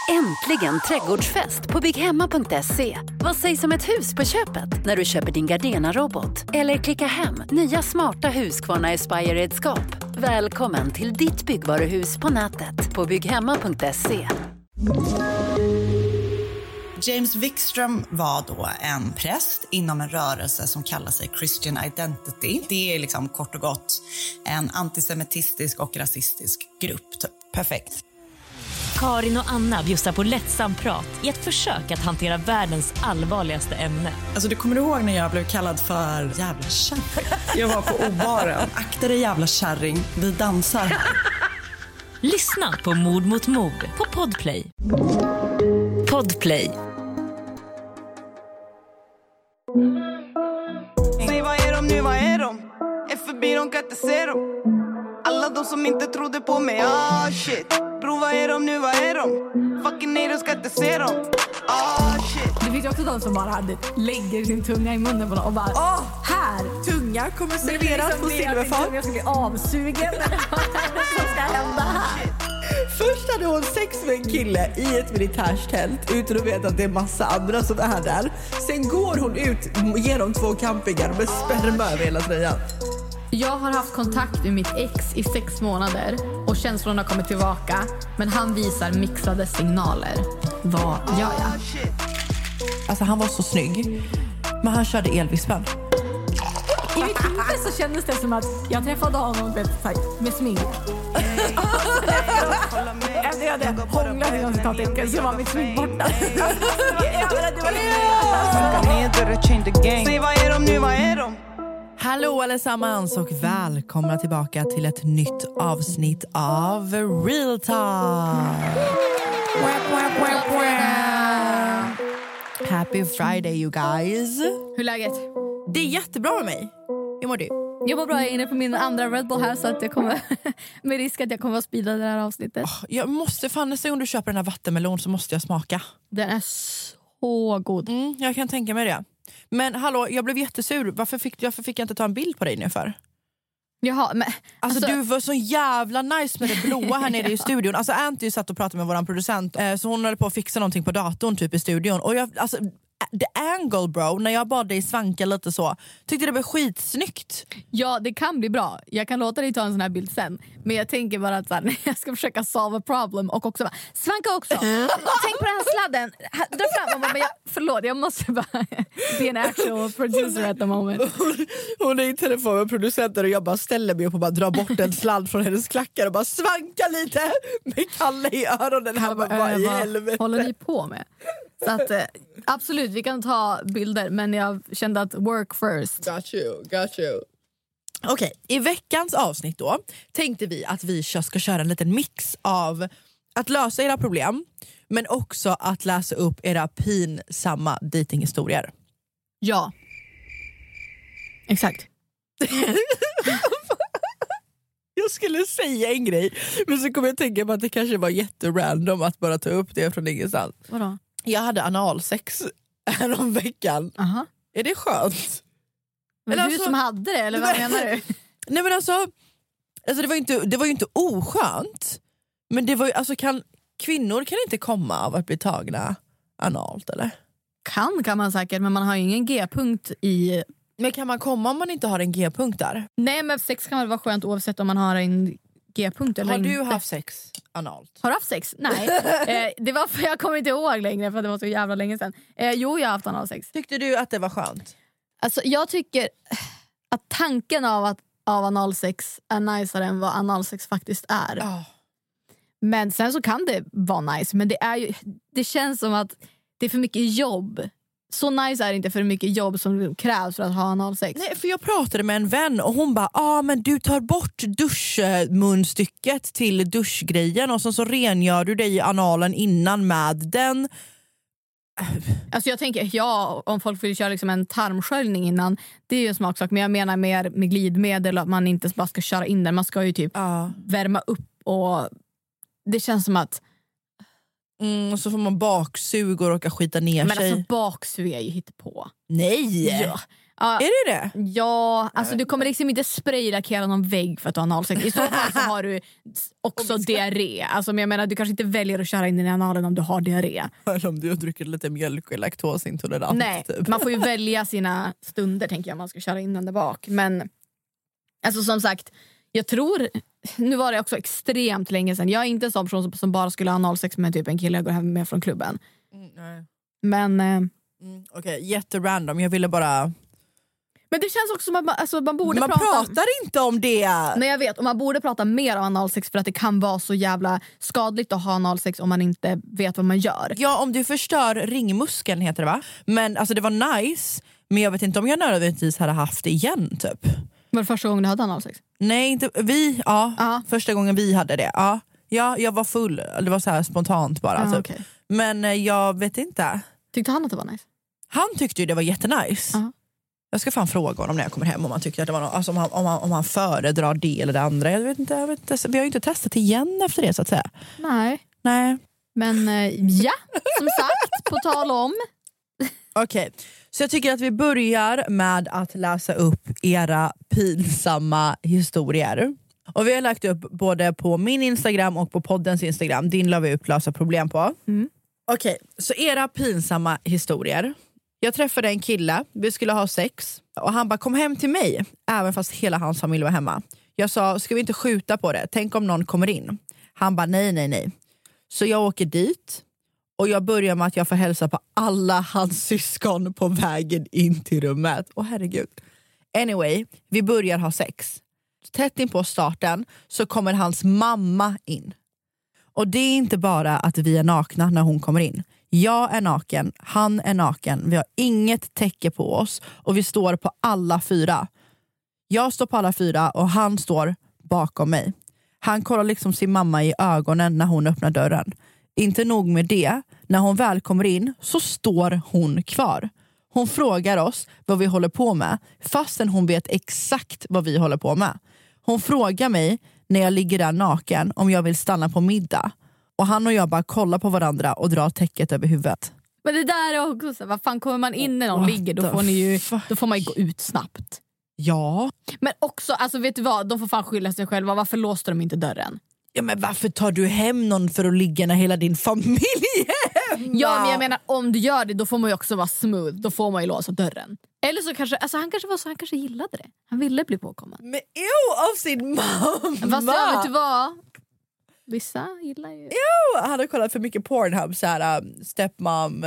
Äntligen trädgårdsfest på bygghemma.se. Vad sägs om ett hus på köpet när du köper din Gardena-robot? Eller klicka hem nya smarta Husqvarna Aspire-redskap. Välkommen till ditt byggvaruhus på nätet på bygghemma.se. James Wikström var då en präst inom en rörelse som kallar sig Christian Identity. Det är liksom kort och gott en antisemitistisk och rasistisk grupp. Perfekt. Karin och Anna bjussar på lättsam prat i ett försök att hantera världens allvarligaste ämne. Alltså du kommer ihåg när jag blev kallad för jävla kärring? Jag var på obaren. Akta dig jävla kärring, vi dansar. Lyssna på Mord mot mord på Podplay. Podplay. Säg vad är de nu, vad är de? FB, de kan inte se dem. Alla de som inte trodde på mig, shit. Bro, vad är de nu, vad är de? Fucking nej, de ska inte se dem. Shit. Det finns ju också de som bara lägger sin tunga i munnen på dem och bara, här! Tunga kommer serveras på silverfat. Jag ska bli avsugen. Vad ska hända här? Först hade hon sex med en kille i ett militärstält utan att veta att det är massa andra som är där. Sen går hon ut genom 2 campingar med sperma över hela tröjan. Jag har haft kontakt med mitt ex i 6 månader och känslorna har kommit tillbaka, men han visar mixade signaler. Vad gör jag? Alltså han var så snygg, men han körde elvispen. I mitt huvud så kändes det som att jag träffade honom med smink. Efter jag hade hånglat inom citattecken så var mitt smink borta. Säg vad är de nu, vad är de? Hallå allesammans och välkomna tillbaka till ett nytt avsnitt av Real Talk. Happy Friday you guys. Hur är läget? Det är jättebra med mig. Hur mår du? Jag mår bra, jag är inne på min andra Red Bull här så att jag kommer med risk att jag kommer att speeda det här avsnittet. Jag måste fan nästa gång du köper den här vattenmelon så måste jag smaka. Den är så god. Jag kan tänka mig det. Men hallå, jag blev jättesur. Varför fick jag inte ta en bild på dig nu för? Jaha, men alltså du var så jävla nice med det blåa här nere i studion. Alltså Anty satt och pratade med våran producent, så hon höll på att fixa någonting på datorn typ i studion. Och jag, alltså the angle bro, när jag bad dig svanka lite så, tyckte det var skitsnyggt. Ja, det kan bli bra. Jag kan låta dig ta en sån här bild sen. Men jag tänker bara att så här, jag ska försöka solve a problem och också bara, svanka också. Tänk på den här sladden. Dra fram och bara, förlåt, jag måste bara be en actual producer at the moment. Hon är i telefon med producenter och jag bara ställer mig upp och bara drar bort en sladd från hennes klackar och bara svanka lite med Kalle i öronen. Han bara, vad i helvete håller ni på med? Så att absolut, vi kan ta bilder, men jag kände att work first. Got you. Okej, i veckans avsnitt då tänkte vi att vi ska köra en liten mix av att lösa era problem, men också att läsa upp era pinsamma datinghistorier. Ja. Exakt. Jag skulle säga en grej, men så kommer jag tänka på att det kanske var jätterandom att bara ta upp det från ingenstans. Vadå? Jag hade analsex här om veckan. Aha. Är det skönt? Men du som hade det, eller vad menar du? Nej men alltså det var ju inte oskönt. Men det var ju, alltså kvinnor kan inte komma av att bli tagna analt, eller? Kan man säkert, men man har ju ingen G-punkt i... Men kan man komma om man inte har en G-punkt där? Nej, men sex kan väl vara skönt oavsett om man har en G-punkt eller inte. Har du haft sex analt? Har du haft sex? Nej. Det var för jag kommer inte ihåg längre för det var så jävla länge sedan. Jo, jag har haft analsex. Tyckte du att det var skönt? Alltså jag tycker att tanken av analsex är najsare än vad analsex faktiskt är. Oh. Men sen så kan det vara nice, men det känns som att det är för mycket jobb. Så nice är det inte för mycket jobb som krävs för att ha analsex. Nej, för jag pratade med en vän och hon bara, men du tar bort duschmunstycket till duschgrejen och så rengör du dig i analen innan med den. Alltså jag tänker, om folk vill köra liksom en tarmsköljning innan, det är ju en smaksak, men jag menar mer med glidmedel, att man inte bara ska köra in den, man ska ju typ värma upp och det känns som att och så får man baksug och råka skita ner sig. Men alltså baksug är ju hittepå. Nej! Ja. Är det? Ja, alltså du kommer liksom inte spraylackera någon vägg för att du har analsex. I så fall så har du också diarré. Alltså, men jag menar, du kanske inte väljer att köra in i analen om du har diarré. Eller om du har druckit lite mjölk och är laktosintolerant. Nej, typ. man får ju välja sina stunder, tänker jag, om man ska köra in den där bak. Men alltså som sagt, jag tror, nu var det också extremt länge sedan. Jag är inte en sån person som bara skulle ha analsex med typ en kille jag går hem med från klubben. Nej. Men Okej, jätterandom. Jag ville bara... Men det känns också som att man borde man prata... pratar inte om det. Nej, jag vet. Och man borde prata mer om analsex för att det kan vara så jävla skadligt att ha analsex om man inte vet vad man gör. Ja, om du förstör ringmuskeln heter det, va? Men alltså det var nice, men jag vet inte om jag nödvändigtvis hade haft det igen typ. Var det första gången du hade analsex? Nej, inte vi. Ja, första gången vi hade det. Ja, jag var full. Det var så här spontant bara typ. Okay. Men jag vet inte. Tyckte han att det var nice? Han tyckte ju det var jättenice. Jag ska fan fråga honom när jag kommer hem om han tycker att det var något, alltså om han föredrar det eller det andra. Jag vet inte. Vi har ju inte testat igen efter det så att säga. Nej. Men ja, som sagt, på tal om. Okej, så jag tycker att vi börjar med att läsa upp era pinsamma historier. Och vi har lagt upp både på min Instagram och på poddens Instagram. Din la vi upp lösa problem på. Okej, så era pinsamma historier. Jag träffade en kille, vi skulle ha sex. Och han bara, kom hem till mig. Även fast hela hans familj var hemma. Jag sa, ska vi inte skjuta på det? Tänk om någon kommer in. Han bara, nej. Så jag åker dit. Och jag börjar med att jag får hälsa på alla hans syskon på vägen in till rummet. Åh herregud. Anyway, vi börjar ha sex. Tätt in på starten så kommer hans mamma in. Och det är inte bara att vi är nakna när hon kommer in. Jag är naken, han är naken. Vi har inget täcke på oss. Och vi står på alla fyra. Jag står på alla fyra och han står bakom mig. Han kollar liksom sin mamma i ögonen när hon öppnar dörren. Inte nog med det, när hon väl kommer in så står hon kvar. Hon frågar oss vad vi håller på med, fastän hon vet exakt vad vi håller på med. Hon frågar mig när jag ligger där naken om jag vill stanna på middag. Och han och jag bara kollar på varandra och drar täcket över huvudet. Men det där är också så, vad fan, kommer man in när någon ligger, då får man ju gå ut snabbt. Ja. Men också, alltså vet du vad, de får fan skylla sig själva. Varför låste de inte dörren? Ja, men varför tar du hem någon för att ligga när hela din familj är hemma? Ja, men jag menar, om du gör det, då får man ju också vara smooth. Då får man ju låsa dörren. Eller så kanske, alltså han kanske var så, han kanske gillade det. Han ville bli påkommen. Men av sin mamma! Fast jag vet du vad? Vissa gillar ju... Jo, han har kollat för mycket Pornhub, så här stepmom.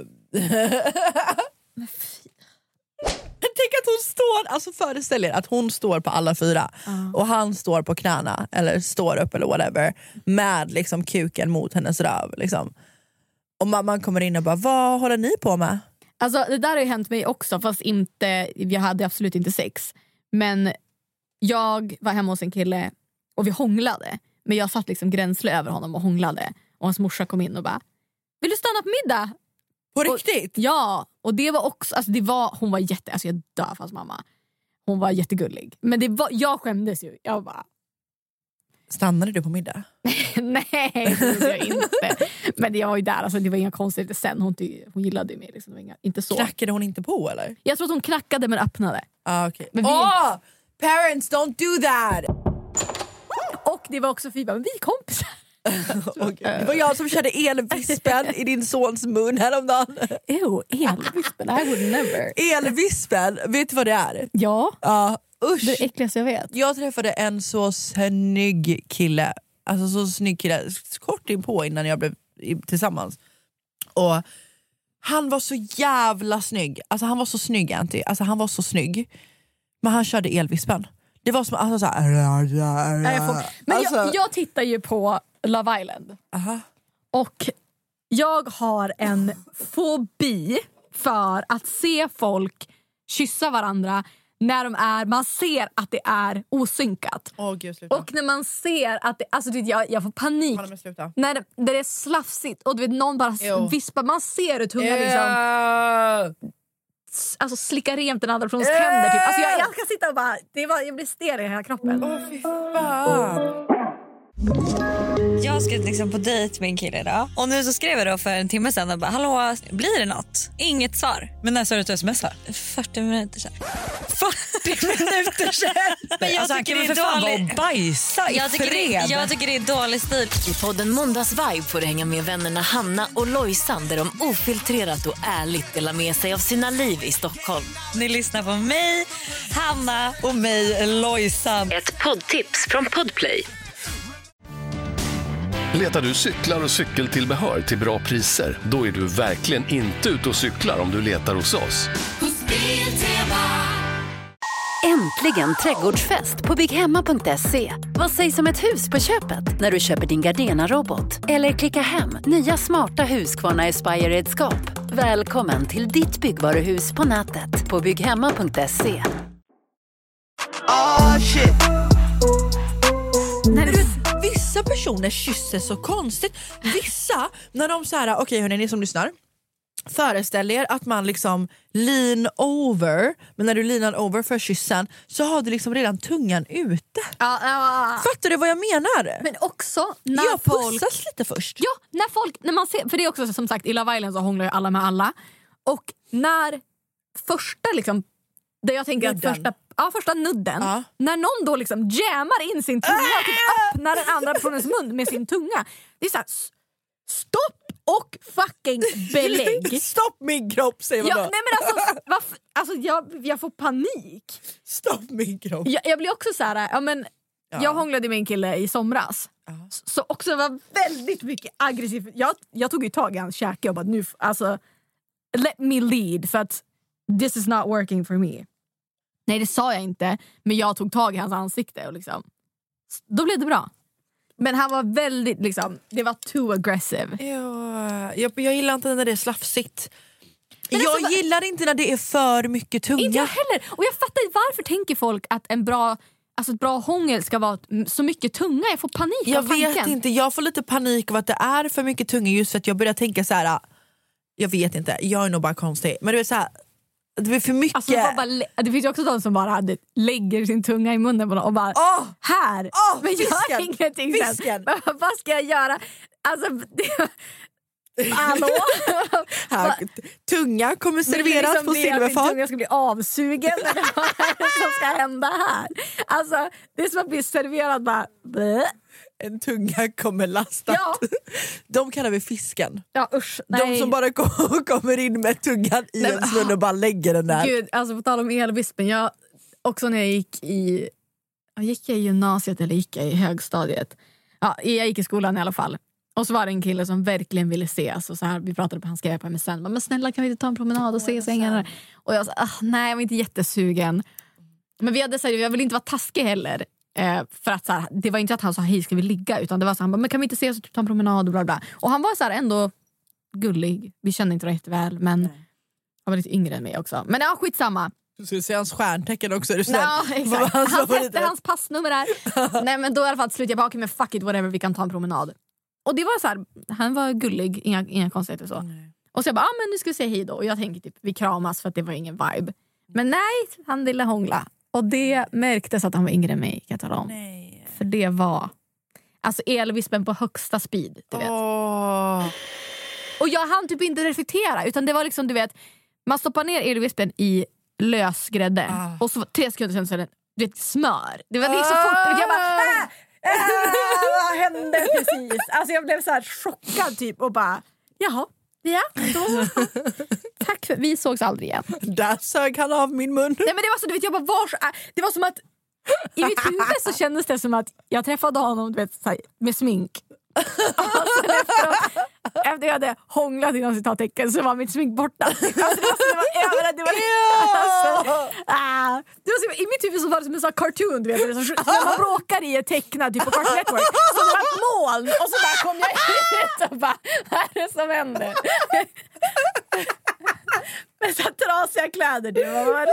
Tänk att hon står, alltså föreställ er att hon står på alla fyra och han står på knäna eller står upp eller whatever med liksom kuken mot hennes röv liksom. Och mamman kommer in och bara, vad håller ni på med? Alltså det där har ju hänt mig också, fast inte, jag hade absolut inte sex. Men jag var hemma hos en kille och vi hånglade. Men jag satt liksom gränsle över honom och hånglade. Och hans morsa kom in och bara, vill du stanna på middag? På riktigt? Ja, och det var också, alltså hon var alltså jag dör för hans mamma. Hon var jättegullig. Men jag skämdes ju. Jag bara... Stannade du på middag? Nej, det gjorde jag inte. Men jag var ju där, alltså det var inga konstigheter sen. Hon gillade ju mig liksom. Det var inte så. Knackade hon inte på eller? Jag tror att hon knackade men öppnade. Okay. Parents don't do that! Och det var också Fiba, men vi är kompisar. Okay. Det var jag som körde elvispen i din sons mun häromdagen. Elvispen, I would never. Elvispen, vet du vad det är? Ja, usch. det är äckligaste jag vet. Jag träffade en så snygg kille. Alltså så snygg kille, kort inpå innan jag blev tillsammans. Och han var så jävla snygg. Alltså han var så snygg, Anty. Alltså han var så snygg. Men han körde elvispen. Det var som alltså, så här. Men jag tittar ju på Love Island. Och jag har en fobi för att se folk kyssa varandra när man ser att det är osynkat. Gud, och när man ser att det, alltså jag får panik när det är slafsigt och du vet någon bara vispar, man ser hur tungan liksom alltså slicka rent den andra personens tänder typ. Alltså jag kan sitta och bara jag blir stel i hela kroppen. Fy fan. Jag ska liksom på dejt med en kille idag. Och nu så skrev jag då för en timme sedan och bara, hallå, blir det något? Inget svar. Men när sa du att smsa? 40 minuter sedan. 40 minuter sedan? Men alltså, han kan väl för fan vara och bajsa i jag tycker det är dålig stil. I podden Måndagsvibe får du hänga med vännerna Hanna och Lojsan där de ofiltrerat och ärligt delar med sig av sina liv i Stockholm. Ni lyssnar på mig, Hanna och mig, Lojsan. Ett poddtips från Podplay. Letar du cyklar och cykeltillbehör till bra priser? Då är du verkligen inte ute och cyklar om du letar hos oss. Äntligen trädgårdsfest på bygghemma.se. Vad sägs om ett hus på köpet när du köper din Gardena-robot? Eller klicka hem nya smarta Husqvarna Aspire-redskap. Välkommen till ditt byggvaruhus på nätet på bygghemma.se. Oh shit. Vissa personer kysser så konstigt. Vissa, när de så här, okej hörni, ni som lyssnar, föreställ er att man liksom lean over, men när du leanar over för kyssen så har du liksom redan tungan ute. Fattar du vad jag menar? Men också när jag pussas lite först. Ja, när man ser, för det är också som sagt i Love Island så hånglar ju alla med alla. Och när första liksom, där jag tänker nudden. att första nudden, när någon då liksom jammar in sin tunga och typ öppnar den andra personens mun med sin tunga. Det är så här, stopp och fucking belägg. Stopp min kropp, säger man då. Nej men alltså jag får panik. Stopp min kropp. Jag blir också så här, jag hånglade med en kille i somras. Så också var väldigt mycket aggressiv. Jag tog ju tag i hans käke och bara nu, alltså let me lead, för att this is not working for me. Nej, det sa jag inte, men jag tog tag i hans ansikte och liksom, då blev det bra. Men han var väldigt liksom, det var too aggressive. Ja, jag gillar inte när det är slafsigt. Jag gillar inte när det är för mycket tunga. Inte jag heller. Och jag fattar varför tänker folk att ett bra hångel ska vara så mycket tunga. Jag får panik av tanken. Jag vet inte, jag får lite panik av att det är för mycket tunga, just för att jag börjar tänka så här. Jag vet inte, jag är nog bara konstig. Men det är så här, det är för mycket. Alltså, det finns ju också de som bara lägger sin tunga i munnen på någon och bara här. Men jag har ingenting sen. Men vad ska jag göra? Alltså hallå? Tunga kommer serveras liksom på silverfat. Tunga ska bli avsugen. Vad är det som ska hända här? Alltså det är som att bli serverad bara bleh. En tunga kommer lastat. Ja. De kallar vi fisken. Ja, usch, nej. De som bara kommer in med tungan i ens mun och bara lägger den där. Gud, alltså på tal om elvispen. Också när jag gick i gymnasiet eller gick jag i högstadiet. Ja, jag gick i skolan i alla fall. Och så var det en kille som verkligen ville ses. Och så här, vi pratade på, han skrev på MSN. Men snälla, kan vi inte ta en promenad och se sängarna? Och jag sa, nej, jag var inte jättesugen. Men vi hade sagt, jag ville inte vara taskig heller. För att så här, det var inte att han sa hej, ska vi ligga? Utan det var så han bara, men kan vi inte ses och typ ta en promenad och bla bla. Och han var så här ändå gullig. Vi kände inte det jätteväl, men han var lite yngre än mig också. Men ja, skitsamma. Du skulle se hans stjärntecken också, är du snäll? Ja, exakt. Han sätter hans passnummer där. Nej, men då i alla fall slut jag bara, men fuck it, whatever, vi kan ta en promenad. Och det var så här, han var gullig, inga konstigheter så. Och så jag bara, men nu ska vi säga hej då. Och jag tänkte typ, vi kramas för att det var ingen vibe. Men nej, han ville hångla. Och det märktes att han var yngre än mig, kan jag tala om. Nej. För det var alltså elvispen på högsta speed, du vet. Och jag hann typ inte reflektera, utan det var liksom, du vet, man stoppar ner elvispen i lösgrädde. Och så 3 sekunder sen så är det, du vet, smör. Det var så fort, jag bara vad hände precis? Alltså jag blev så här chockad typ och bara, jaha, ja, då. Tack för, vi sågs aldrig igen. Där sög han av min mun. Nej men det var så, du vet, jag bara det var som att i mitt huvud så kändes det som att jag träffade honom, du vet, så här, med smink. Efter jag hade hånglat inom citattecken så var mitt smink borta. Alltså, det var i mitt huvud så var det som en sån cartoon, du vet, när man bråkar i ett tecknad typ på Cartoon Network. Så det var ett moln och så där kom jag hit och bara, vad är det som händer? Med så trasiga kläder, det var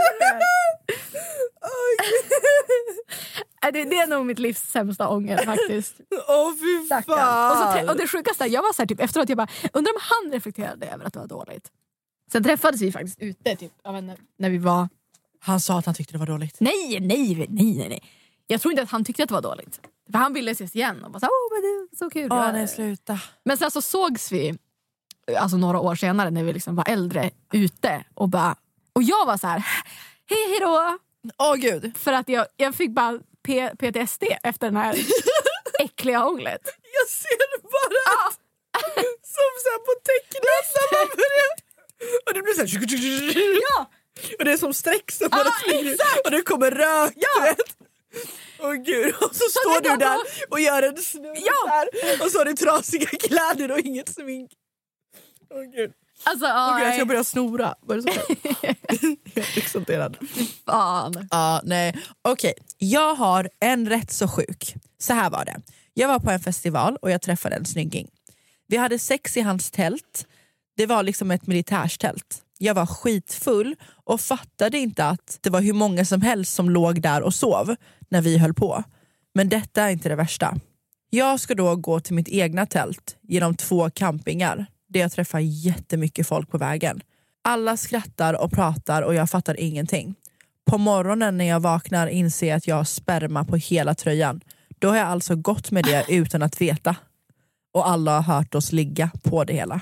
det är nog mitt livs sämsta ånger faktiskt. Fy fan. Och det sjukaste, jag var så här, typ efteråt, jag bara, undrar om han reflekterade över att det var dåligt. Sen träffades vi faktiskt ute typ, när vi var. Han sa att han tyckte det var dåligt. Nej. Jag tror inte att han tyckte att det var dåligt. För han ville ses igen och bara så, men det är så kul. Nej, sluta. Men sen så sågs vi alltså några år senare när vi liksom var äldre ute och jag var så här, hej då. Gud. För att jag fick bara PTSD efter den här äckliga hånglet. Jag ser bara som så här på tecknet när man börjar. Och det blir så här. Ja. Och det är som streck som bara flyger. Och det kommer rök. Ja. Gud. Och så står du där och gör en snurr där. Och så har du trasiga kläder och inget smink. Gud. Alltså, jag ska börja snora. Var det så? Jag är exalterad. Fan. Nej. Okej, jag har en rätt så sjuk. Så här var det. Jag var på en festival och jag träffade en snygging. Vi hade sex i hans tält. Det var liksom ett militärstält. Jag var skitfull och fattade inte att det var hur många som helst som låg där och sov när vi höll på. Men detta är inte det värsta. Jag ska då gå till mitt egna tält genom 2 campingar där jag träffar jättemycket folk på vägen. Alla skrattar och pratar och jag fattar ingenting. På morgonen när jag vaknar inser jag att jag har sperma på hela tröjan. Då har jag alltså gått med det utan att veta. Och alla har hört oss ligga på det hela.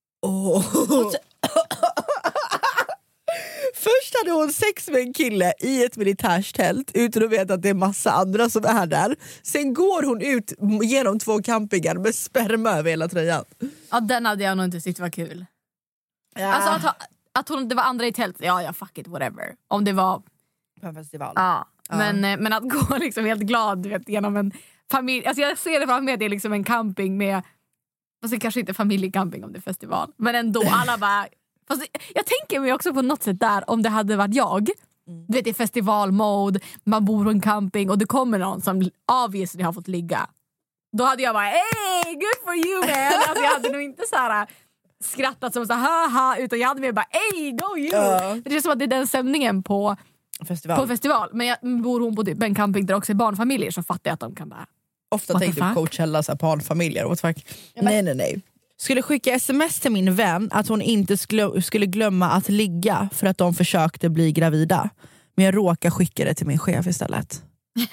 Först hade hon sex med en kille i ett militärstält utan att veta att det är massa andra som är där. Sen går hon ut genom 2 campingar med sperma över hela tröjan. Ja, den hade jag nog inte tyckt var kul. Ja. Alltså att det var andra i tält. Ja, fuck it, whatever. Om det var på en festival. Ja. Men att gå liksom helt glad, du vet, genom en familj. Alltså jag ser det framför mig, det är liksom en camping med, fast det kanske inte är familjecamping om det är festival. Men ändå, alla bara. Fast jag tänker mig också på något sätt där, om det hade varit jag. Du vet, i festivalmode, man bor på en camping och det kommer någon som obviously har fått ligga. Då hade jag bara, hey, good for you man. Alltså jag hade nog inte så här skrattat som så haha, utan jag hade mer bara, hey, go you. Det är som att det är den stämningen på festival. Men bor hon på typ en camping där också är barnfamiljer, så fattar jag att de kan bara. Ofta tänkte jag Coachella, så här, barnfamiljer. What the fuck? Nej. Skulle skicka sms till min vän att hon inte skulle glömma att ligga för att de försökte bli gravida. Men jag råkar skicka det till min chef istället.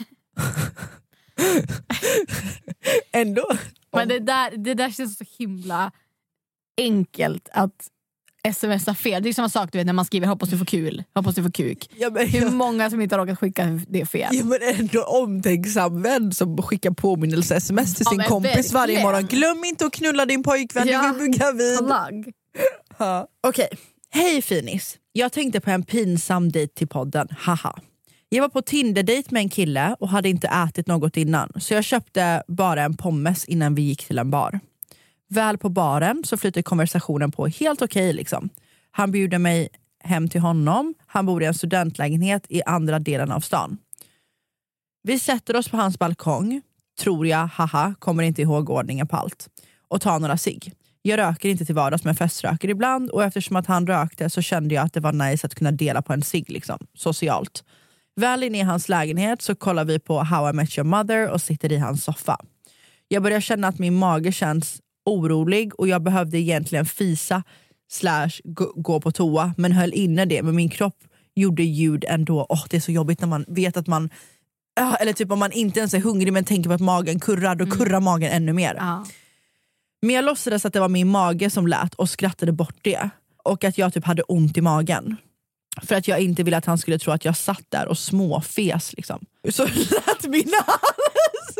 Ändå. Men det där känns så himla enkelt att smsa fel. Det är samma sak, du vet, när man skriver hoppas du får kul, hoppas du får kuk. Hur många som inte har råkat skicka det fel. Ja, men ändå omtänksam vän som skickar påminnelse sms till sin kompis verkligen. Varje morgon. Glöm inte att knulla din pojkvän, du vill bli gravid. Okej. Hej finis. Jag tänkte på en pinsam dejt till podden. Haha. Jag var på Tinder-dejt med en kille och hade inte ätit något innan. Så jag köpte bara en pommes innan vi gick till en bar. Väl på baren så flyter konversationen på helt okej liksom. Han bjuder mig hem till honom. Han bor i en studentlägenhet i andra delen av stan. Vi sätter oss på hans balkong. Tror jag, kommer inte ihåg ordningen på allt. Och tar några cigg. Jag röker inte till vardags men feströker ibland. Och eftersom att han rökte så kände jag att det var nice att kunna dela på en cigg liksom. Socialt. Väl inne i hans lägenhet så kollar vi på How I Met Your Mother och sitter i hans soffa. Jag börjar känna att min mage känns orolig och jag behövde egentligen fisa / gå på toa, men höll inne det. Men min kropp gjorde ljud ändå. Det är så jobbigt när man vet att man eller typ om man inte ens är hungrig men tänker på att magen kurrar, då kurrar magen ännu mer. Men jag låtsades att det var min mage som lät och skrattade bort det. Och att jag typ hade ont i magen. För att jag inte ville att han skulle tro att jag satt där och småfes liksom. Så lät min hals.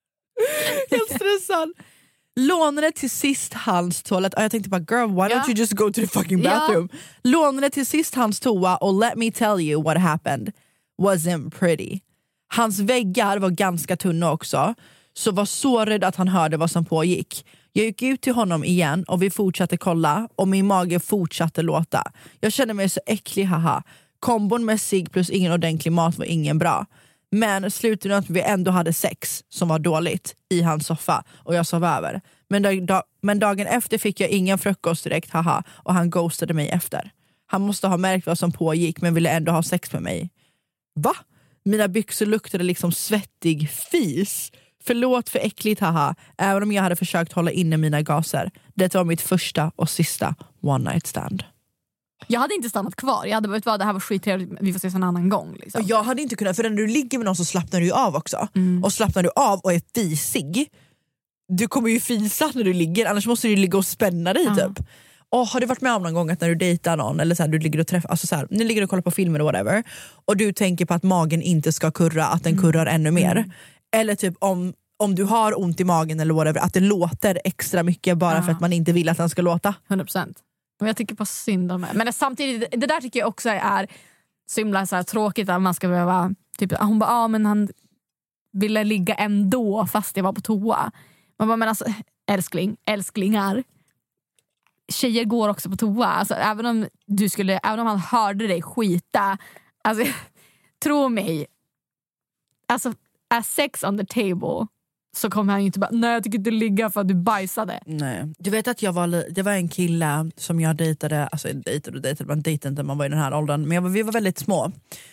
Helt stressad. Lånade till sist hans toalett. Jag tänkte bara, girl, why don't you just go to the fucking bathroom? Lånade till sist hans toa och let me tell you what happened wasn't pretty. Hans väggar var ganska tunna också. Så var så rädd att han hörde vad som pågick. Jag gick ut till honom igen och vi fortsatte kolla. Och min mage fortsatte låta. Jag kände mig så äcklig, haha. Kombon med cigg plus ingen ordentlig mat var ingen bra. Men slutade att vi ändå hade sex som var dåligt i hans soffa. Och jag sov över. Men dagen efter fick jag ingen frukost direkt, haha. Och han ghostade mig efter. Han måste ha märkt vad som pågick men ville ändå ha sex med mig. Va? Mina byxor luktade liksom svettig fis. Förlåt för äckligt, haha. Även om jag hade försökt hålla inne mina gaser. Det var mitt första och sista one night stand. Jag hade inte stannat kvar. Jag hade bara, det här var skittrevligt, vi får ses en annan gång. Liksom. Och jag hade inte kunnat, för när du ligger med någon så slappnar du ju av också. Och slappnar du av och är fisig, du kommer ju fisa när du ligger, annars måste du ligga och spänna dig typ. Har du varit med om någon gång att när du dejtar någon eller så här, du ligger och träffar, alltså så här, ni ligger och kollar på filmer och whatever, och du tänker på att magen inte ska kurra, att den kurrar ännu mer, eller typ om du har ont i magen eller whatever, att det låter extra mycket bara för att man inte vill att den ska låta. 100%. Men jag tycker på synd om det. Men samtidigt, det där tycker jag också är så himla så här tråkigt att man ska behöva typ, hon bara, men han ville ligga ändå fast jag var på toa. Man bara, men alltså älsklingar, tjejer går också på toa. Alltså, även om han hörde dig skita, alltså tro mig, alltså är sex on the table, så kommer han ju inte bara, nej jag tycker inte ligga för att du bajsade. Nej. Du vet att det var en kille som jag dejtade, alltså man dejtade inte, man var i den här åldern, men vi var väldigt små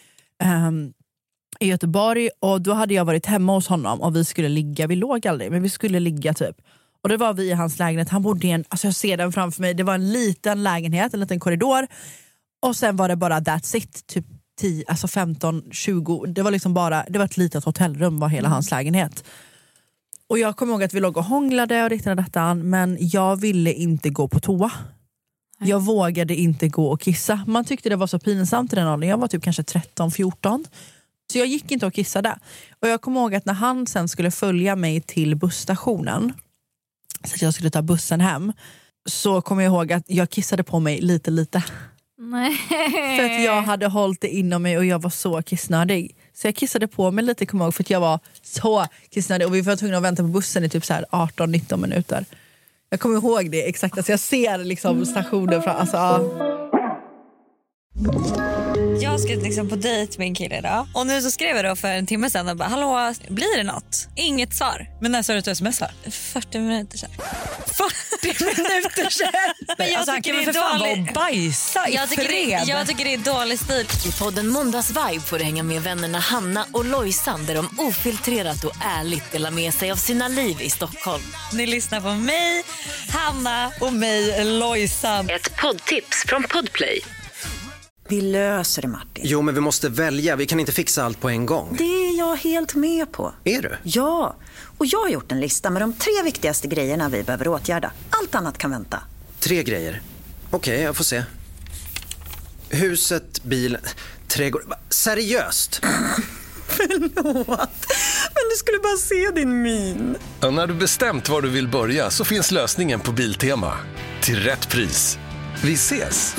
i Göteborg, och då hade jag varit hemma hos honom och vi skulle ligga, vi låg aldrig, men vi skulle ligga typ. Och det var vi i hans lägenhet, han bodde i en, alltså jag ser den framför mig, det var en liten lägenhet, en liten korridor, och sen var det bara that's it, typ 10, alltså 15, 20, det var liksom bara, det var ett litet hotellrum var hela hans lägenhet. Och jag kommer ihåg att vi låg och hånglade och riktade detta, men jag ville inte gå på toa. Jag vågade inte gå och kissa. Man tyckte det var så pinsamt i den åldern. Jag var typ kanske 13-14. Så jag gick inte och kissade. Och jag kommer ihåg att när han sen skulle följa mig till busstationen, så att jag skulle ta bussen hem, så kommer jag ihåg att jag kissade på mig lite. Nej. För att jag hade hållit det inom mig och jag var så kissnödig. Så jag kissade på mig lite, kommer jag ihåg, för att jag var så kissnödig. Och vi var tvungna att vänta på bussen i typ så här 18-19 minuter. Jag kommer ihåg det exakt, alltså jag ser liksom stationen fram, alltså Jag ska liksom på dejt med en kille idag. Och nu så skrev jag då för en timme sedan och bara, hallå, blir det något? Inget svar. Men när sa du att du smsar? 40 minuter sedan. 40 minuter sedan? Men jag tycker det är för fan dålig... bajsa i fred. Jag tycker det är dålig stil. I podden Måndags Vibe får du hänga med vännerna Hanna och Lojsan, där de ofiltrerat och ärligt delar med sig av sina liv i Stockholm. Ni lyssnar på mig, Hanna och mig, Lojsan. Ett poddtips från Podplay. Vi löser det, Martin. Jo, men vi måste välja. Vi kan inte fixa allt på en gång. Det är jag helt med på. Är du? Ja, och jag har gjort en lista med de 3 viktigaste grejerna vi behöver åtgärda. Allt annat kan vänta. 3 grejer. Okej, jag får se. Huset, bilen, trädgård. Seriöst? Förlåt, men du skulle bara se din min. Och när du bestämt var du vill börja så finns lösningen på Biltema. Till rätt pris. Vi ses!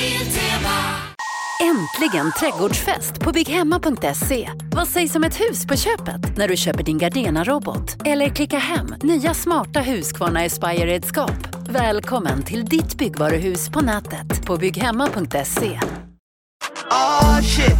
Äntligen trädgårdsfest på bygghemma.se. Vad sägs om ett hus på köpet när du köper din Gardena-robot? Eller klicka hem nya smarta Husqvarna Aspire-redskap. Välkommen till ditt byggvaruhus på nätet på bygghemma.se. Shit.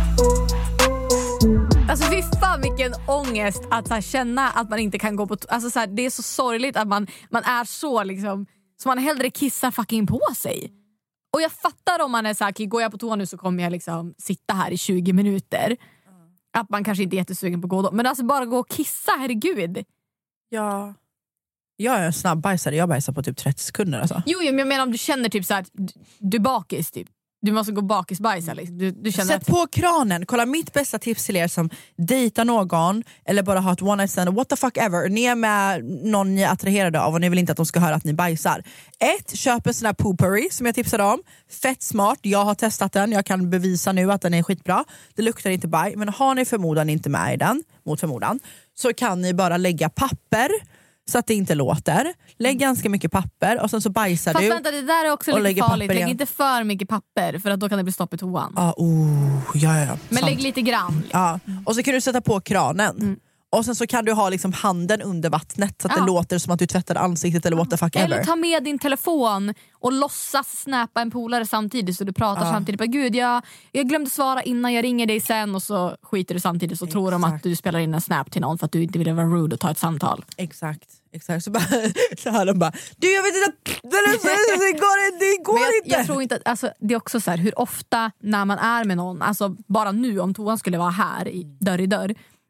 Alltså fy fan vilken ångest att så här, känna att man inte kan gå på alltså så här, det är så sorgligt att man är så liksom, så man hellre kissar fucking på sig. Och jag fattar om man är så här, går jag på toa nu så kommer jag liksom sitta här i 20 minuter. Att man kanske inte är jättesugen på att gå då. Men alltså bara gå och kissa, herregud. Ja. Jag är en snabb bajsare, jag bajsar på typ 30 sekunder alltså. Jo, men jag menar om du känner typ så här, du bakis typ. Du måste gå bakisbajsa liksom. Du känner sätt på kranen. Kolla, mitt bästa tips till er som dejtar någon eller bara har ett one night stand, what the fuck ever. Ni är med någon ni är attraherade av och ni vill inte att de ska höra att ni bajsar. 1. Köp en sån här poopery som jag tipsade om. Fett smart, jag har testat den. Jag kan bevisa nu att den är skitbra. Det luktar inte baj, men har ni förmodan inte med i den, mot förmodan, så kan ni bara lägga papper så att det inte låter. Lägg ganska mycket papper och sen så bajsar du. Fast vänta, det där är också lite farligt. Lägg inte för mycket papper för att då kan det bli stopp i toan. Ja. Men lägg lite grann. Ja. Och så kan du sätta på kranen. Och sen så kan du ha liksom handen under vattnet så att det låter som att du tvättar ansiktet eller what the fuck ever. Eller ta med din telefon och låtsas snappa en polare samtidigt så du pratar samtidigt. Bara, gud, jag glömde svara innan, jag ringer dig sen. Och så skiter du samtidigt så tror de att du spelar in en snap till någon för att du inte vill vara rude och ta ett samtal. Exakt. Så, bara, så här de bara, du jag vet inte, det går inte. Jag tror inte att, alltså, det är också så här, hur ofta när man är med någon, alltså bara nu om toan skulle vara här i dörr,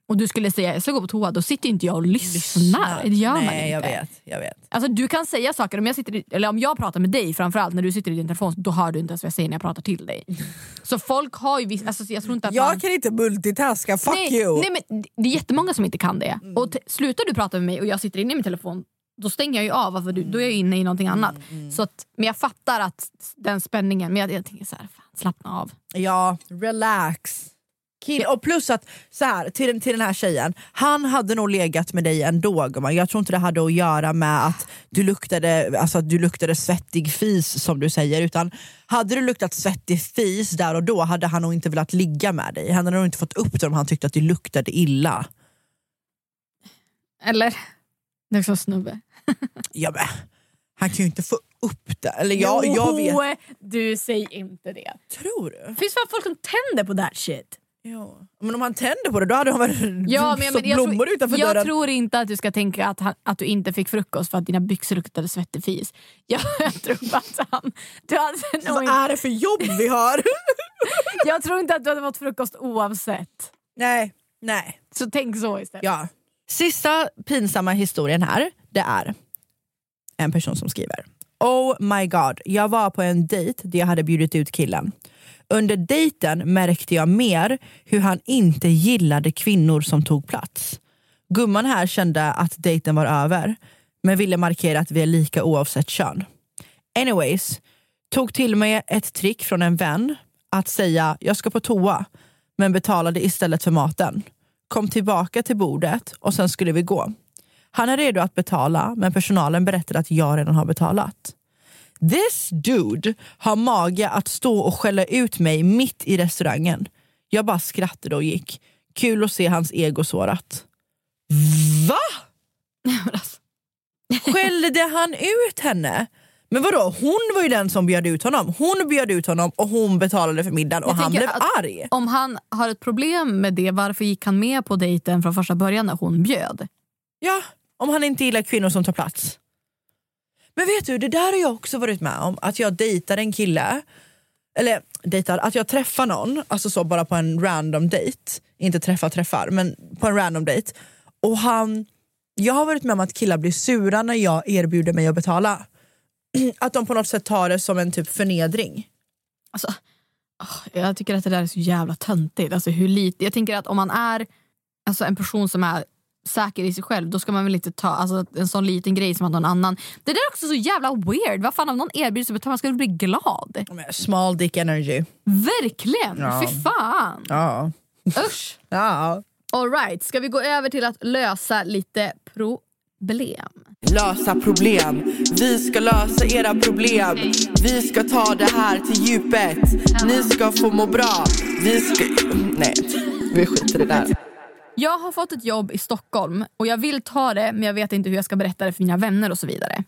och du skulle säga jag ska gå på toa, då sitter inte jag och lyssnar. Det gör man inte. Jag vet. Alltså du kan säga saker, om jag pratar med dig framförallt när du sitter i din telefon, då hör du inte ens vad jag säger när jag pratar till dig. Så folk har ju alltså, jag tror inte att jag kan inte multitaska, fuck you. Nej, men det är jättemånga som inte kan det. Och slutar du prata med mig och jag sitter inne i min telefon, då stänger jag ju av, för då är jag inne i någonting annat. Så att, men jag fattar att den spänningen, men jag tänker så här, fan, slappna av. Ja, relax. Och plus att så här, till den här tjejen, han hade nog legat med dig ändå. Jag tror inte det hade att göra med att du luktade svettig fis som du säger, utan hade du luktat svettig fis där och då hade han nog inte velat ligga med dig. Han hade nog inte fått upp det om han tyckte att du luktade illa. Eller? Det är så snubbe. Ja, men han kan ju inte få upp det. Eller jag vet. Du säger inte det. Tror du? Finns det folk som tänder på that shit? Ja. Men om han tänder på det, då hade han varit blommor utanför jag dörren. tror inte att du ska tänka att du inte fick frukost för att dina byxor luktade svettig fis. Jag tror att vad är det för jobb vi har? Jag tror inte att du hade fått frukost oavsett. Nej. Så tänk så istället. Ja. Sista pinsamma historien här, det är en person som skriver: Oh my god, jag var på en dejt där jag hade bjudit ut killen. Under dejten märkte jag mer hur han inte gillade kvinnor som tog plats. Gumman här kände att dejten var över, men ville markera att vi är lika oavsett kön. Anyways, tog till mig ett trick från en vän att säga jag ska på toa, men betalade istället för maten. Kom tillbaka till bordet och sen skulle vi gå. Han är redo att betala, men personalen berättade att jag redan har betalat. This dude har mage att stå och skälla ut mig mitt i restaurangen. Jag bara skrattade och gick. Kul att se hans ego sårat. Va? Skällde han ut henne? Men vadå, hon var ju den som bjöd ut honom. Hon bjöd ut honom och hon betalade för middagen och han blev arg. Om han har ett problem med det, varför gick han med på dejten från första början när hon bjöd? Ja, om han inte gillar kvinnor som tar plats. Men vet du, det där har jag också varit med om. Att jag dejtar en kille. Eller att jag träffar någon. Alltså så bara på en random date. Inte träffar, men på en random date. Och jag har varit med om att killar blir sura när jag erbjuder mig att betala. Att de på något sätt tar det som en typ förnedring. Alltså, jag tycker att det där är så jävla töntigt. Alltså hur lite. Jag tänker att om man är en person som är säker i sig själv, då ska man väl inte ta en sån liten grej som att någon annan. Det där är också så jävla weird. Vad fan, om någon erbjuder sig betala, man ska bli glad. Small dick energy. Verkligen, ja. Fy fan. Ja. Usch. Ja. All right, ska vi gå över till att lösa lite problem? Lösa problem. Vi ska lösa era problem. Vi ska ta det här till djupet. Ni ska få må bra. Nej, vi skiter i det där. Jag har fått ett jobb i Stockholm och jag vill ta det, men jag vet inte hur jag ska berätta det för mina vänner och så vidare.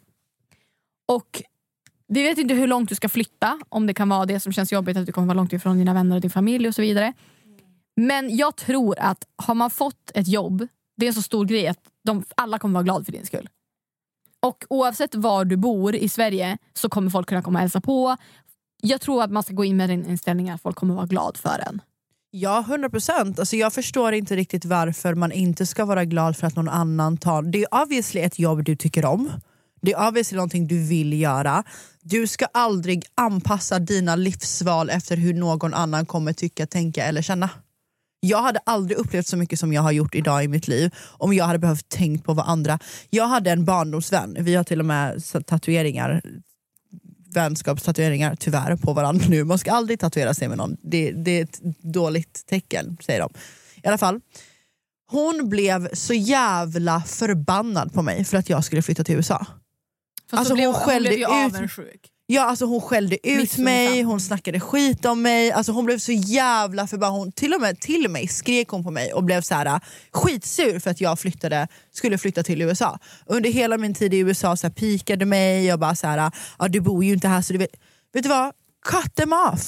Och vi vet inte hur långt du ska flytta, om det kan vara det som känns jobbigt att du kommer vara långt ifrån dina vänner och din familj och så vidare. Men jag tror att har man fått ett jobb, det är en så stor grej att alla kommer vara glada för din skull. Och oavsett var du bor i Sverige så kommer folk kunna komma och hälsa på. Jag tror att man ska gå in med den inställningen att folk kommer vara glad för en. Ja, 100%. Alltså jag förstår inte riktigt varför man inte ska vara glad för att någon annan tar. Det är obviously ett jobb du tycker om. Det är obviously någonting du vill göra. Du ska aldrig anpassa dina livsval efter hur någon annan kommer tycka, tänka eller känna. Jag hade aldrig upplevt så mycket som jag har gjort idag i mitt liv om jag hade behövt tänkt på vad andra. Jag hade en barndomsvän. Vi har till och med tatueringar, vänskapstatueringar tyvärr på varandra nu. Man ska aldrig tatuera sig med någon. Det är ett dåligt tecken, säger de. I alla fall, hon blev så jävla förbannad på mig för att jag skulle flytta till USA. Fast hon blev ju avundsjuk. Ja, alltså hon skällde ut mig, hon snackade skit om mig, alltså hon blev så jävla förbannad. Hon till mig skrek hon på mig och blev så här skitsur för att jag skulle flytta till USA. Under hela min tid i USA så här pikade mig och bara så här, ja du bor ju inte här så du vet du vad? Cut them off.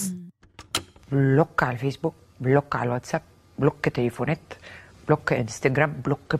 Blocka Facebook, blocka WhatsApp, blocka telefonet, blocka Instagram, blocka.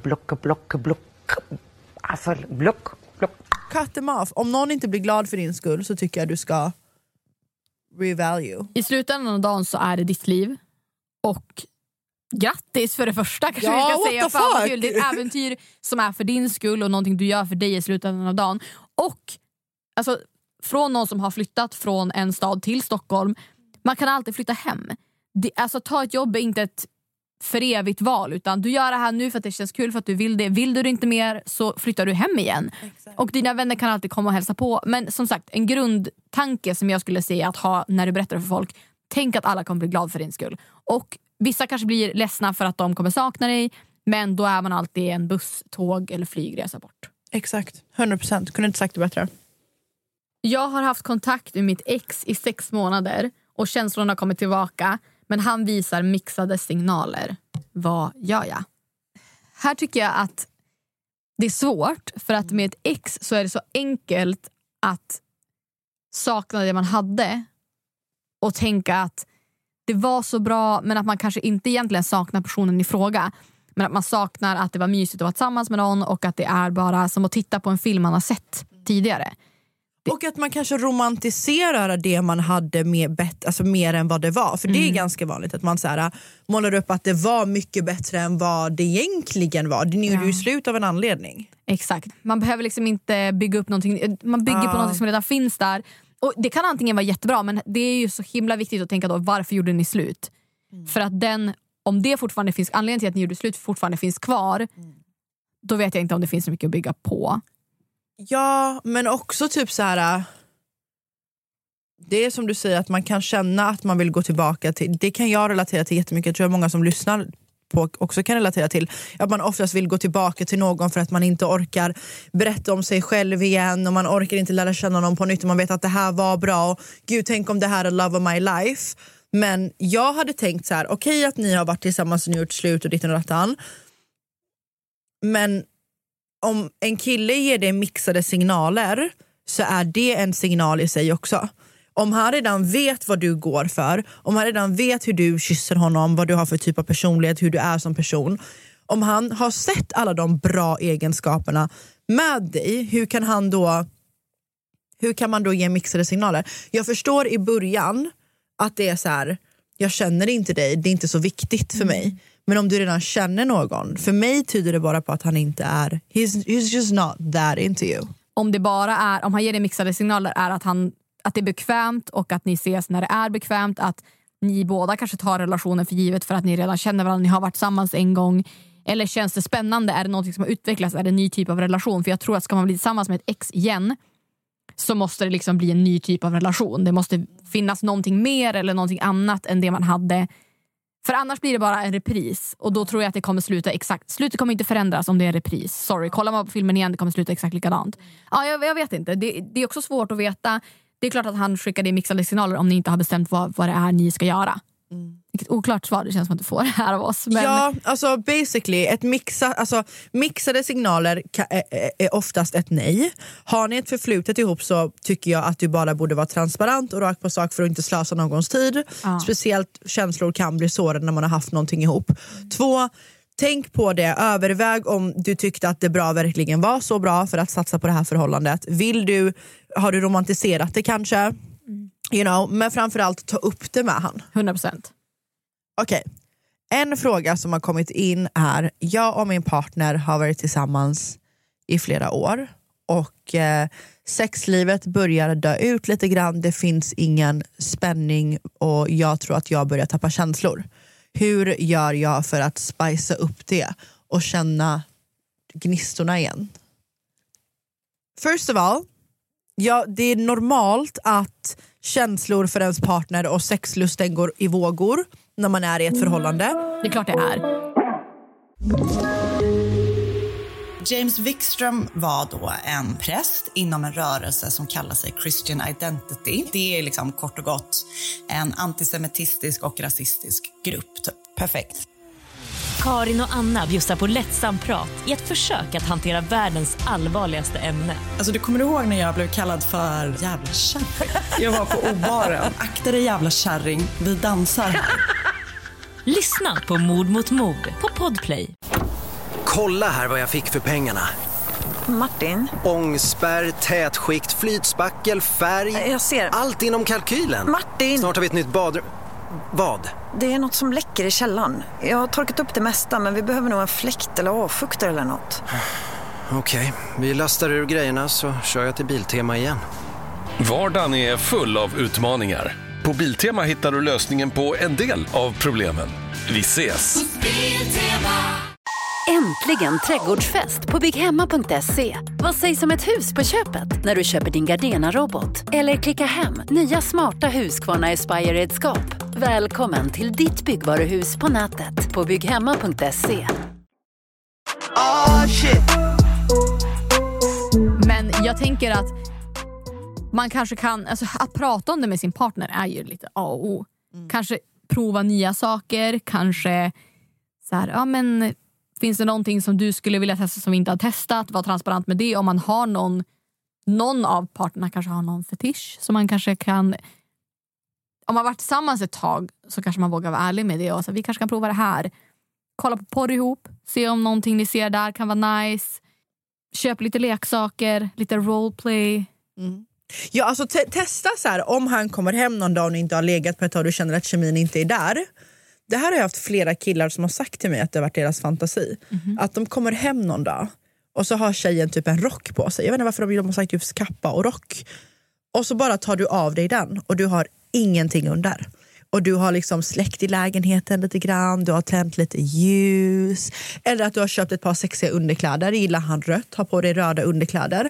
Alltså block. Cut them off. Om någon inte blir glad för din skull så tycker jag du ska revalue. I slutändan av dagen så är det ditt liv. Och grattis för det första kanske Ja, vi ska what säga. the Fan vad fuck? kul. Det är ett äventyr som är för din skull och någonting du gör för dig i slutändan av dagen. Och alltså, från någon som har flyttat från en stad till Stockholm, man kan alltid flytta hem. Alltså ta ett jobb är inte ett för evigt val, utan du gör det här nu för att det känns kul, för att du vill det. Vill du det inte mer så flyttar du hem igen. Exakt. Och dina vänner kan alltid komma och hälsa på. Men som sagt, en grundtanke som jag skulle säga att ha när du berättar för folk, tänk att alla kommer bli glada för din skull. Och vissa kanske blir ledsna för att de kommer sakna dig, men då är man alltid en buss, tåg eller flygresa bort. Exakt, 100%. Kunde inte sagt det bättre. Jag har haft kontakt med mitt ex i 6 månader och känslorna har kommit tillbaka, men han visar mixade signaler. Vad gör jag? Här tycker jag att det är svårt, för att med ett ex så är det så enkelt att sakna det man hade och tänka att det var så bra, men att man kanske inte egentligen saknar personen i fråga. Men att man saknar att det var mysigt att vara tillsammans med någon, och att det är bara som att titta på en film man har sett tidigare. Och att man kanske romantiserar det man hade mer än vad det var. För det är ganska vanligt att man så här, målar upp att det var mycket bättre än vad det egentligen var. Det är ju slut av en anledning. Exakt. Man behöver liksom inte bygga upp någonting. Man bygger på någonting som redan finns där. Och det kan antingen vara jättebra, men det är ju så himla viktigt att tänka då, varför gjorde ni slut? För att om det fortfarande finns, anledningen till att ni gjorde slut fortfarande finns kvar, då vet jag inte om det finns så mycket att bygga på. Ja, men också typ så här. Det är som du säger, att man kan känna att man vill gå tillbaka till. Det kan jag relatera till jättemycket. Jag tror att många som lyssnar på också kan relatera till. Att man oftast vill gå tillbaka till någon för att man inte orkar berätta om sig själv igen. Och man orkar inte lära känna någon på nytt. Och man vet att det här var bra. Och gud, tänk om det här är love of my life. Men jag hade tänkt så här. Okej, att ni har varit tillsammans och gjort slut och ditt och dattan. Men om en kille ger dig mixade signaler, så är det en signal i sig också. Om han redan vet vad du går för, om han redan vet hur du kysser honom, vad du har för typ av personlighet, hur du är som person. Om han har sett alla de bra egenskaperna med dig, hur kan man då ge mixade signaler? Jag förstår i början att det är så här, jag känner inte dig, det är inte så viktigt för mig. Men om du redan känner någon, för mig tyder det bara på att han inte är, he's just not that into you. Om det bara är, om han ger dig mixade signaler, är att det är bekvämt och att ni ses när det är bekvämt, att ni båda kanske tar relationen för givet för att ni redan känner varandra, ni har varit tillsammans en gång. Eller känns det spännande? Är det något som har utvecklats? Är det en ny typ av relation? För jag tror att ska man bli tillsammans med ett ex igen, så måste det liksom bli en ny typ av relation. Det måste finnas någonting mer eller någonting annat än det man hade. För annars blir det bara en repris. Och då tror jag att det kommer sluta exakt. Slutet kommer inte förändras om det är en repris. Sorry, kollar man på filmen igen, det kommer sluta exakt likadant. Ja, jag vet inte. Det är också svårt att veta. Det är klart att han skickar dig mixade signaler om ni inte har bestämt vad det är ni ska göra. Vilket oklart svar det känns som att du får här av oss. Men... Ja, alltså basically mixade signaler är oftast ett nej. Har ni ett förflutet ihop, så tycker jag att du bara borde vara transparent och rakt på sak för att inte slösa någons tid. Speciellt känslor kan bli sårade när man har haft någonting ihop. 2, tänk på det, överväg om du tyckte att det bra verkligen var så bra för att satsa på det här förhållandet. Har du romantiserat det kanske? You know, men framförallt ta upp det med han. 100%. Okej. En fråga som har kommit in är, jag och min partner har varit tillsammans i flera år och sexlivet börjar dö ut lite grann. Det finns ingen spänning och jag tror att jag börjar tappa känslor. Hur gör jag för att spicea upp det och känna gnistorna igen? First of all, ja, det är normalt att känslor för ens partner och sexlusten går i vågor när man är i ett förhållande. Det är klart det är. James Wikström var då en präst inom en rörelse som kallar sig Christian Identity. Det är liksom kort och gott en antisemitistisk och rasistisk grupp. Typ. Perfekt. Karin och Anna bjussar på lättsam prat i ett försök att hantera världens allvarligaste ämne. Alltså, du kommer ihåg när jag blev kallad för jävla kärring? Jag var på O-baren. Akta dig jävla kärring, vi dansar här. Lyssna på Mord mot mord på Podplay. Kolla här vad jag fick för pengarna. Martin. Ångspärr, tätskikt, flytspackel, färg. Jag ser. Allt inom kalkylen. Martin. Snart har vi ett nytt badrum. Vad? Det är något som läcker i källaren. Jag har torkat upp det mesta, men vi behöver nog en fläkt eller avfuktare eller något. Okej, vi lastar ur grejerna så kör jag till Biltema igen. Vardagen är full av utmaningar. På Biltema hittar du lösningen på en del av problemen. Vi ses! Äntligen trädgårdsfest på bygghemma.se. Vad sägs om ett hus på köpet när du köper din Gardena-robot? Eller klicka hem nya smarta Husqvarna Aspire-redskap. Välkommen till ditt byggvaruhus på nätet på bygghemma.se. Men jag tänker att man kanske kan, alltså att prata om det med sin partner är ju lite A och O. Kanske prova nya saker, kanske så här, ja men finns det någonting som du skulle vilja testa som vi inte har testat? Var transparent med det. Om man har någon av parterna kanske har någon fetisch som man kanske kan, om man varit tillsammans ett tag så kanske man vågar vara ärlig med det och så vi kanske kan prova det här. Kolla på porr ihop, se om någonting ni ser där kan vara nice. Köp lite leksaker, lite roleplay. Ja, alltså testa så här, om han kommer hem någon dag och inte har legat på ett tag och du känner att kemin inte är där. Det här har jag haft flera killar som har sagt till mig att det har varit deras fantasi. Att de kommer hem någon dag och så har tjejen typ en rock på sig. Jag vet inte varför de har sagt just kappa och rock. Och så bara tar du av dig den och du har ingenting under. Och du har liksom släckt i lägenheten lite grann. Du har tänt lite ljus. Eller att du har köpt ett par sexiga underkläder. Gillar han rött, har på dig röda underkläder.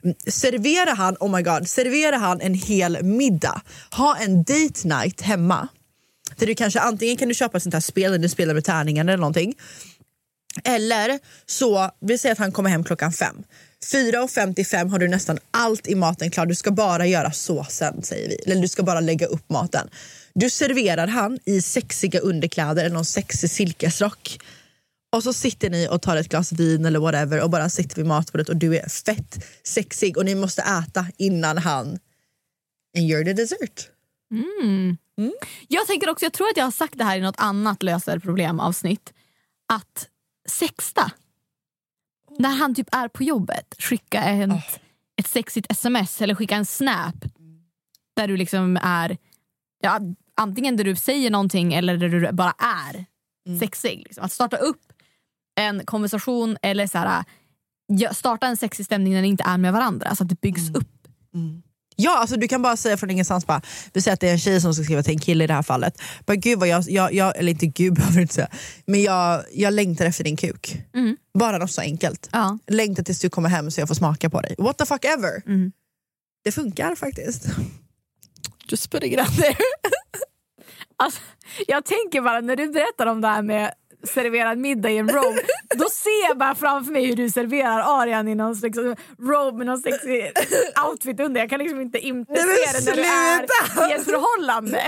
Serverar han en hel middag. Ha en date night hemma. Där du kanske antingen kan du köpa ett sånt här spel. Eller du spelar med tärningen eller någonting. Eller så, vi säger att han kommer hem 5:00. 4:55 har du nästan allt i maten klar. Du ska bara göra såsen, säger vi. Eller du ska bara lägga upp maten. Du serverar han i sexiga underkläder eller någon sexig silkesrock. Och så sitter ni och tar ett glas vin eller whatever och bara sitter vid matbordet och du är fett sexig och ni måste äta innan han and you're the dessert. Jag tänker också, jag tror att jag har sagt det här i något annat löser problemavsnitt, att sexta när han typ är på jobbet, skicka ett sexigt sms eller skicka en snap där du liksom är antingen där du säger någonting eller där du bara är sexig liksom. Att starta upp en konversation eller så här, starta en sexig stämning när ni inte är med varandra, så att det byggs upp. Ja, alltså du kan bara säga från ingenstans bara, vi säger att det är en tjej som ska skriva till en kille i det här fallet. Bara gud vad jag eller inte gud behöver inte säga, men jag längtar efter din kuk. Bara något så enkelt. Längtar tills du kommer hem så jag får smaka på dig. What the fuck ever. Det funkar faktiskt. Just put it out there. Alltså, jag tänker bara när du berättar om det här med serverad middag i en robe, då ser jag bara framför mig hur du serverar Arian i någon slags robe med någon sexig outfit under. Jag kan liksom inte se det när du är i ett förhållande.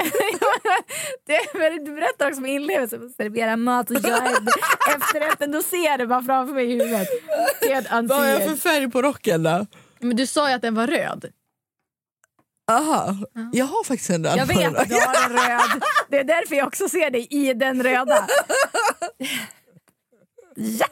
Du berättar också om inlevelse, servera mat och jag efterrätten, då ser jag det bara framför mig i huvudet. Vad har jag för färg på rocken då? Men du sa ju att den var röd. Aha, jag har faktiskt en röd. Jag vet att du har en röd. Det är därför jag också ser dig i den röda. Ja.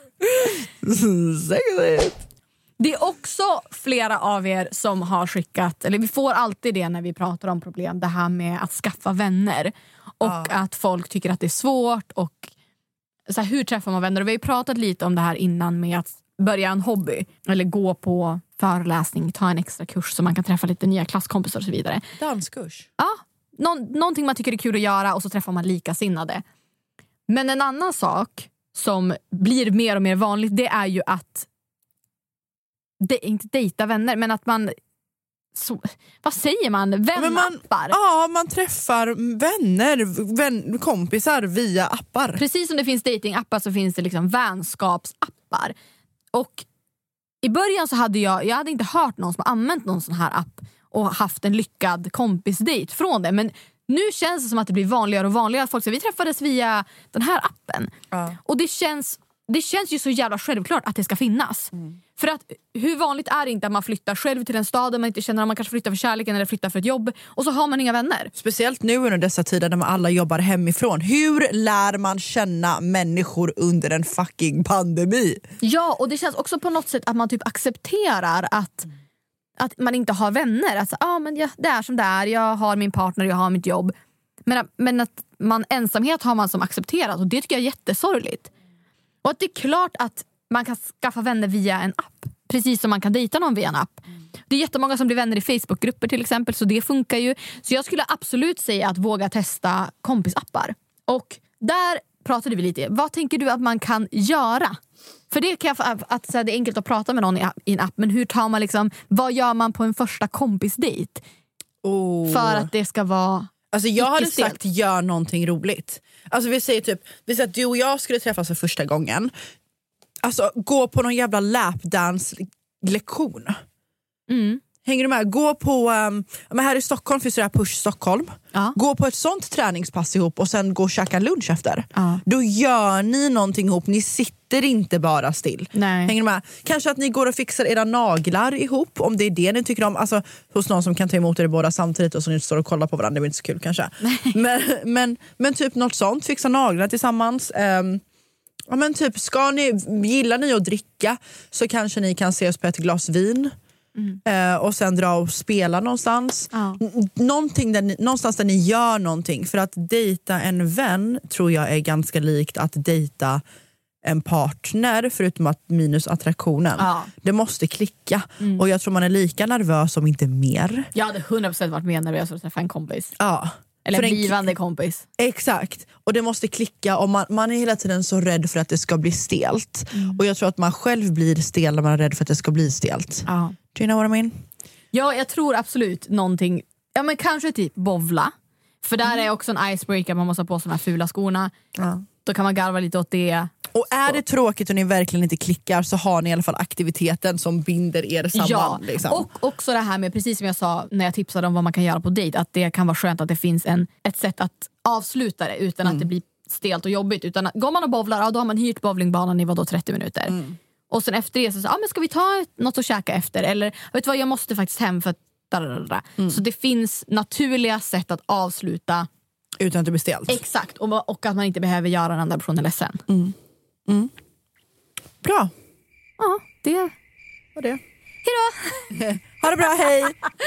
Det är också flera av er som har skickat, eller vi får alltid det när vi pratar om problem, det här med att skaffa vänner. Och att folk tycker att det är svårt. Och så här, hur träffar man vänner? Och vi har ju pratat lite om det här innan med att börja en hobby. Eller gå på föreläsning, ta en extra kurs så man kan träffa lite nya klasskompisar och så vidare. Danskurs? Ja, någonting man tycker är kul att göra och så träffar man likasinnade. Men en annan sak som blir mer och mer vanligt, det är ju att inte dejta vänner, men att man vad säger man? Vänappar? Ja, man träffar vänner, kompisar via appar. Precis som det finns datingappar så finns det liksom vänskapsappar. Och i början så hade jag hade inte hört någon som har använt någon sån här app och haft en lyckad kompisdejt från det. Men nu känns det som att det blir vanligare och vanligare att folk säger vi träffades via den här appen. Och det känns ju så jävla självklart att det ska finnas. För att hur vanligt är det inte att man flyttar själv till en stad där man inte känner att man kanske flyttar för kärleken eller flyttar för ett jobb och så har man inga vänner. Speciellt nu under dessa tider när man alla jobbar hemifrån. Hur lär man känna människor under en fucking pandemi? Ja, och det känns också på något sätt att man typ accepterar att man inte har vänner. Alltså, men det är som det är, jag har min partner, jag har mitt jobb. Men att ensamhet har man som accepterat och det tycker jag är jättesorgligt. Och att det är klart att man kan skaffa vänner via en app. Precis som man kan dejta någon via en app. Det är jättemånga som blir vänner i Facebookgrupper till exempel. Så det funkar ju. Så jag skulle absolut säga att våga testa kompisappar. Och där pratade vi lite. Vad tänker du att man kan göra? För det kan jag, att det är enkelt att prata med någon i en app. Men hur tar man liksom, vad gör man på en första kompisdejt? För att det ska vara... Alltså jag hade sagt gör någonting roligt. Alltså vi säger att du och jag skulle träffas för första gången. Alltså gå på någon jävla lapdance-lektion. Hänger du med? Gå på, men här i Stockholm finns det här Push Stockholm. Gå på ett sånt träningspass ihop och sen gå och käka lunch efter. Då gör ni någonting ihop. Ni sitter inte bara still. Nej. Hänger du med? Kanske att ni går och fixar era naglar ihop. Om det är det ni tycker om. Alltså hos någon som kan ta emot er båda samtidigt och så ni står och kollar på varandra. Det blir inte så kul kanske. men typ något sånt. Fixa naglar tillsammans. Ja, men typ, gillar ni att dricka så kanske ni kan ses på ett glas vin. Och sen dra och spela någonstans. Någonstans där ni gör någonting. För att dejta en vän tror jag är ganska likt att dejta en partner, förutom att minus attraktionen. Det måste klicka. Och jag tror man är lika nervös om inte mer. Jag hade 100% varit mer nervös att träffa en kompis. Eller en blivande kompis. Exakt. Och det måste klicka. Och man är hela tiden så rädd för att det ska bli stelt. Och jag tror att man själv blir stel när man är rädd för att det ska bli stelt. Do you know what I mean? Ja, jag tror absolut någonting. Ja, men kanske typ bowla. För där är också en icebreaker. Man måste ha på såna här fula skorna. Då kan man garva lite åt det. Och är det tråkigt och ni verkligen inte klickar så har ni i alla fall aktiviteten som binder er samman. Ja, liksom. Och också det här med, precis som jag sa när jag tipsade om vad man kan göra på dejt, att det kan vara skönt att det finns ett sätt att avsluta det utan att det blir stelt och jobbigt. Utan att, går man och bowlar, då har man hyrt bowlingbanan i 30 minuter. Och sen efter det så men ska vi ta något att käka efter? Eller vet du vad, jag måste faktiskt hem för att... Så det finns naturliga sätt att avsluta utan att det blir stelt. Exakt, och att man inte behöver göra den andra personen ledsen. Bra. Ja, det var det. Hejdå! Ha det bra, hej!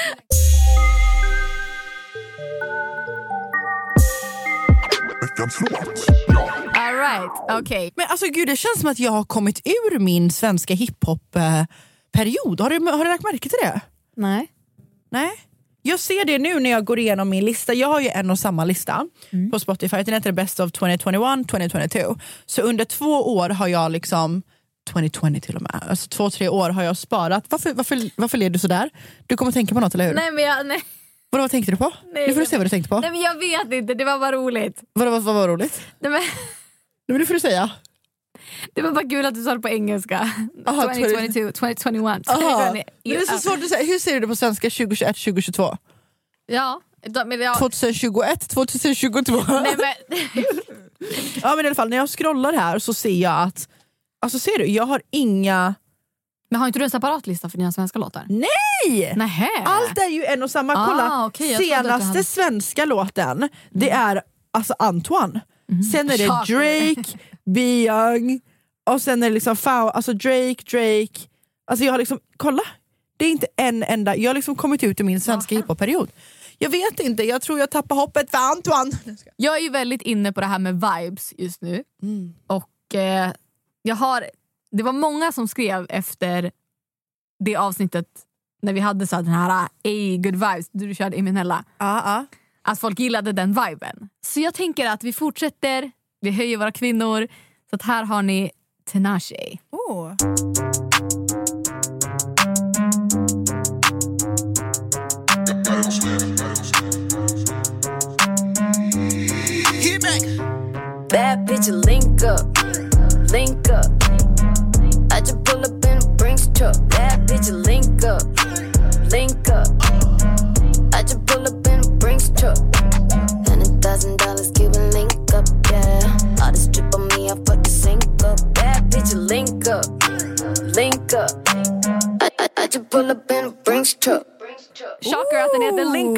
All right, okay. Men alltså gud, det känns som att jag har kommit ur min svenska hiphop-period. Har du lagt märke till det? Nej. Jag ser det nu när jag går igenom min lista. Jag har ju en och samma lista på Spotify. Den heter Best of 2021, 2022. Så under 2 år har jag liksom 2020 till och med. Alltså 2-3 år har jag sparat. Varför leder du så där? Du kommer tänka på något, eller hur? Nej. Vad tänkte du på? Nu får du se vad du tänkte på. Nej, men jag vet inte. Det var bara roligt. Vad var roligt? Nej, men det får du säga. Det var bara kul att du sa det på engelska. 2022, 2021. Det är så svårt att säga. Hur ser du det på svenska 2021, 2022? Ja. 2021, 2022. Nej, men... Ja, men i alla fall när jag scrollar här så ser jag att, alltså ser du, jag har inga. Men har inte du en separat lista för dina svenska låtar? Nej! Nähä. Allt är ju en och samma. Kolla, okay, senaste svenska låten, det är alltså Antoine. Sen är det Drake, Be Young, och sen är det liksom alltså Drake. Alltså jag har liksom, kolla, det är inte en enda. Jag har liksom kommit ut ur min svenska hiphop-period. Jag vet inte, jag tror jag tappar hoppet för Antoine. Jag är ju väldigt inne på det här med vibes just nu. Och det var många som skrev efter det avsnittet när vi hade så här, den här good vibes, du körde Eminella. Att folk gillade den viben. Så jag tänker att vi fortsätter, vi höjer våra kvinnor. Så att här har ni Tinashe. Bad bitch, link up. I just pull up in a Brinks truck. Bad bitch, link up. I just pull up in a Brinks truck. $100,000, give a link up, yeah. All this drip on me, I fuck the sink up. Bad bitch, link up. I just pull up in a Brinks truck. Shocker att den heter Link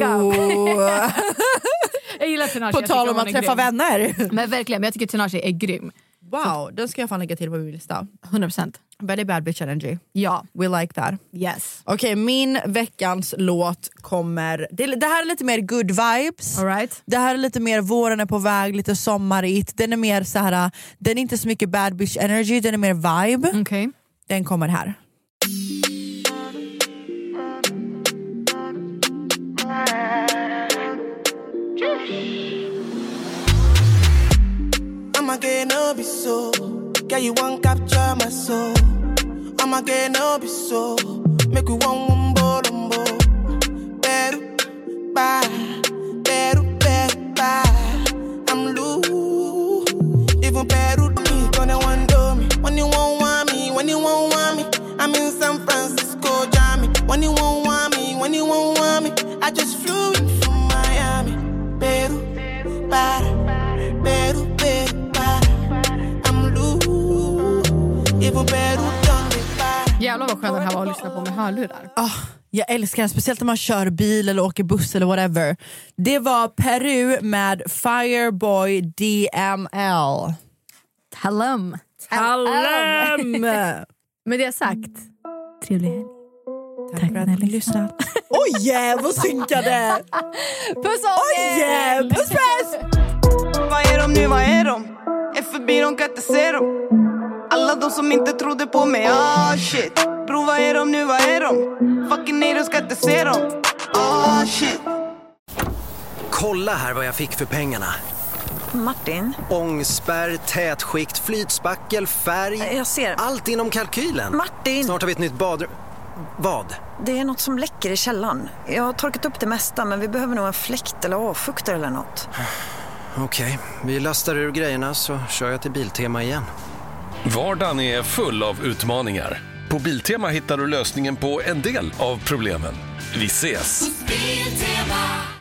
Up. Jag gillar Tinashe. På tal om att träffa vänner. Men verkligen, men jag tycker Tinashe är grym. Wow, den ska jag fan lägga till på min lista. 100%. Very bad bitch energy. Ja. We like that. Yes. Okej, min veckans låt kommer... Det här är lite mer good vibes. All right. Det här är lite mer våren är på väg, lite sommarigt. Den är mer så här, den är inte så mycket bad bitch energy, den är mer vibe. Okay. Den kommer här. I'ma get no be so. Girl, you won't capture my soul. I'ma get no be so. Make you one wumbo lumbo. Better bye, better bye. I'm loose. Even better me gonna want me. When you won't want me, when you won't want me. I'm in San Francisco, Jammy. When you won't want me, when you won't want me. I just flew in from Miami. Better bye, better bye. Jävlar vad skön den här var att lyssna på med hörlurar. Jag älskar den, speciellt när man kör bil eller åker buss eller whatever. Det var Peru med Fireboy DML. Tallum. Med det sagt, trevlig helg. Tack för att ni lyssnat. Oj, vad synkade. Puss om er. Oj, puss. Vad är de nu, vad är de? Är förbi, de kan inte se dem. Alla de som inte trodde på mig, shit. Bro, vad är de nu, vad är de? Fucking nej, de ska inte se dem. Shit. Kolla här vad jag fick för pengarna. Martin? Ångspärr, tätskikt, flytspackel, färg. Jag ser. Allt inom kalkylen. Martin! Snart har vi ett nytt badrum. Vad? Det är något som läcker i källaren. Jag har torkat upp det mesta, men vi behöver nog en fläkt eller avfuktare eller något. Okej, vi lastar ur grejerna så kör jag till Biltema igen. Vardagen är full av utmaningar. På Biltema hittar du lösningen på en del av problemen. Vi ses! Biltema.